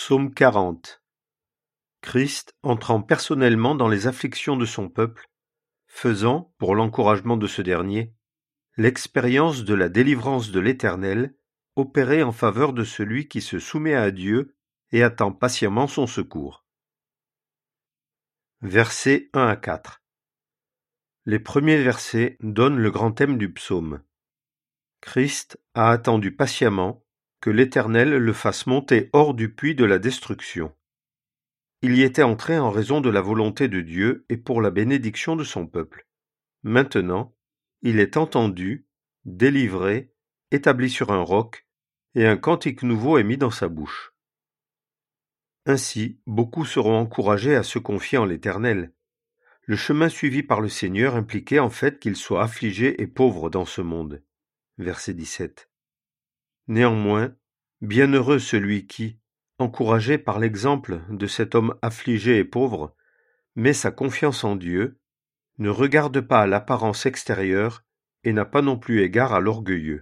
Psaume 40. Christ entrant personnellement dans les afflictions de son peuple, faisant, pour l'encouragement de ce dernier, l'expérience de la délivrance de l'Éternel, opérée en faveur de celui qui se soumet à Dieu et attend patiemment son secours. Versets 1 à 4. Les premiers versets donnent le grand thème du psaume. Christ a attendu patiemment que l'Éternel le fasse monter hors du puits de la destruction. Il y était entré en raison de la volonté de Dieu et pour la bénédiction de son peuple. Maintenant, il est entendu, délivré, établi sur un roc, et un cantique nouveau est mis dans sa bouche. Ainsi, beaucoup seront encouragés à se confier en l'Éternel. Le chemin suivi par le Seigneur impliquait en fait qu'il soit affligé et pauvre dans ce monde. Verset 17. Néanmoins, bienheureux celui qui, encouragé par l'exemple de cet homme affligé et pauvre, met sa confiance en Dieu, ne regarde pas à l'apparence extérieure et n'a pas non plus égard à l'orgueilleux.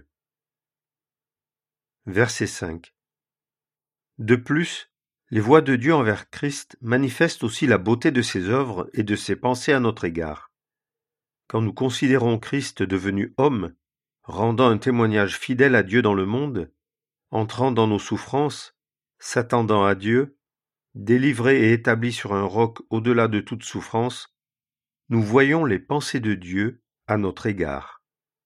Verset 5. De plus, les voies de Dieu envers Christ manifestent aussi la beauté de ses œuvres et de ses pensées à notre égard. Quand nous considérons Christ devenu homme, rendant un témoignage fidèle à Dieu dans le monde, entrant dans nos souffrances, s'attendant à Dieu, délivré et établi sur un roc au-delà de toute souffrance, nous voyons les pensées de Dieu à notre égard.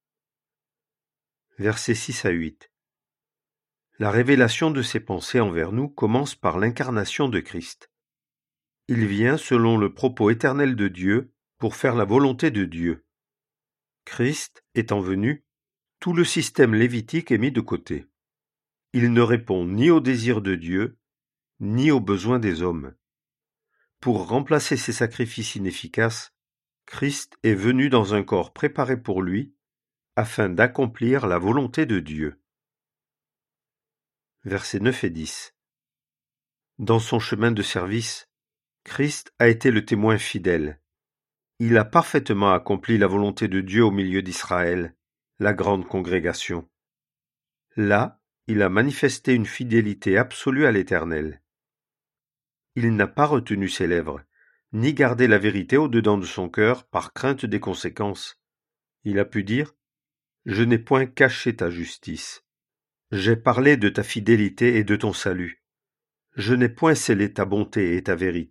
Versets 6 à 8. La révélation de ses pensées envers nous commence par l'incarnation de Christ. Il vient selon le propos éternel de Dieu pour faire la volonté de Dieu. Christ étant venu, tout le système lévitique est mis de côté. Il ne répond ni aux désirs de Dieu, ni aux besoins des hommes. Pour remplacer ces sacrifices inefficaces, Christ est venu dans un corps préparé pour lui, afin d'accomplir la volonté de Dieu. Versets 9 et 10. Dans son chemin de service, Christ a été le témoin fidèle. Il a parfaitement accompli la volonté de Dieu au milieu d'Israël, la grande congrégation. Là, il a manifesté une fidélité absolue à l'Éternel. Il n'a pas retenu ses lèvres, ni gardé la vérité au-dedans de son cœur par crainte des conséquences. Il a pu dire : « Je n'ai point caché ta justice. J'ai parlé de ta fidélité et de ton salut. Je n'ai point scellé ta bonté et ta vérité. »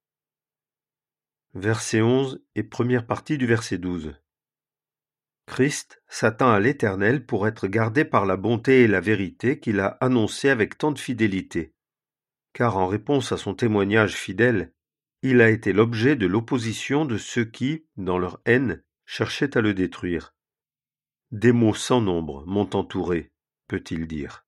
Verset 11 et première partie du verset 12. Christ s'attend à l'Éternel pour être gardé par la bonté et la vérité qu'il a annoncées avec tant de fidélité. Car en réponse à son témoignage fidèle, il a été l'objet de l'opposition de ceux qui, dans leur haine, cherchaient à le détruire. Des maux sans nombre m'ont entouré, peut-il dire.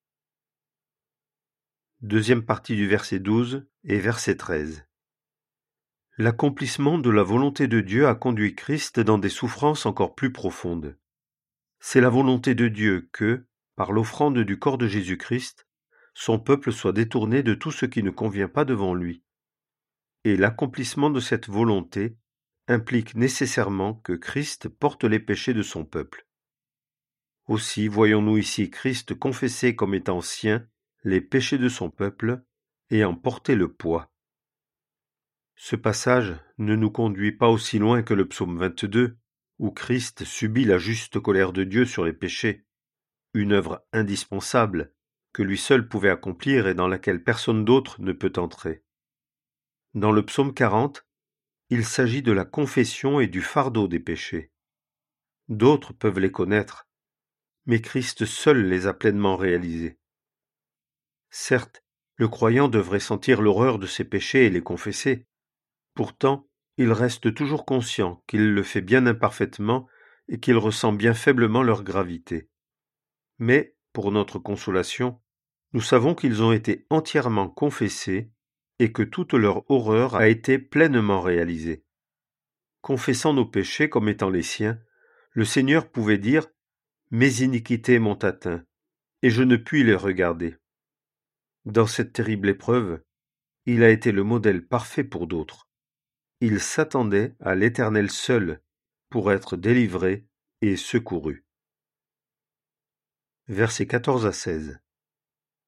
Deuxième partie du verset 12 et verset 13. L'accomplissement de la volonté de Dieu a conduit Christ dans des souffrances encore plus profondes. C'est la volonté de Dieu que, par l'offrande du corps de Jésus-Christ, son peuple soit détourné de tout ce qui ne convient pas devant lui. Et l'accomplissement de cette volonté implique nécessairement que Christ porte les péchés de son peuple. Aussi voyons-nous ici Christ confesser comme étant sien les péchés de son peuple et en porter le poids. Ce passage ne nous conduit pas aussi loin que le psaume 22, où Christ subit la juste colère de Dieu sur les péchés, une œuvre indispensable que lui seul pouvait accomplir et dans laquelle personne d'autre ne peut entrer. Dans le psaume 40, il s'agit de la confession et du fardeau des péchés. D'autres peuvent les connaître, mais Christ seul les a pleinement réalisés. Certes, le croyant devrait sentir l'horreur de ses péchés et les confesser. Pourtant, il reste toujours conscient qu'il le fait bien imparfaitement et qu'il ressent bien faiblement leur gravité. Mais, pour notre consolation, nous savons qu'ils ont été entièrement confessés et que toute leur horreur a été pleinement réalisée. Confessant nos péchés comme étant les siens, le Seigneur pouvait dire « Mes iniquités m'ont atteint, et je ne puis les regarder ». Dans cette terrible épreuve, il a été le modèle parfait pour d'autres. Il s'attendait à l'Éternel seul pour être délivré et secouru. Versets 14 à 16.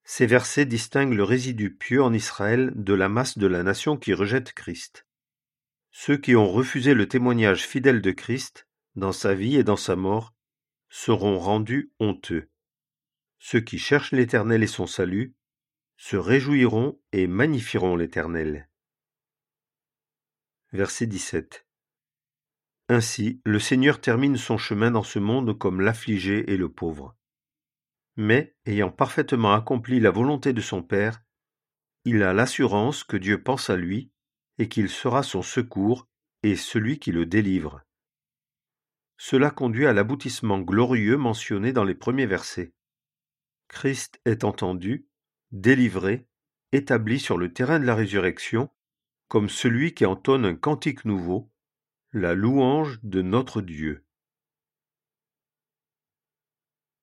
Ces versets distinguent le résidu pieux en Israël de la masse de la nation qui rejette Christ. Ceux qui ont refusé le témoignage fidèle de Christ, dans sa vie et dans sa mort, seront rendus honteux. Ceux qui cherchent l'Éternel et son salut se réjouiront et magnifieront l'Éternel. Verset 17. Ainsi, le Seigneur termine son chemin dans ce monde comme l'affligé et le pauvre. Mais, ayant parfaitement accompli la volonté de son Père, il a l'assurance que Dieu pense à lui et qu'il sera son secours et celui qui le délivre. Cela conduit à l'aboutissement glorieux mentionné dans les premiers versets. Christ est entendu, délivré, établi sur le terrain de la résurrection, comme celui qui entonne un cantique nouveau, la louange de notre Dieu.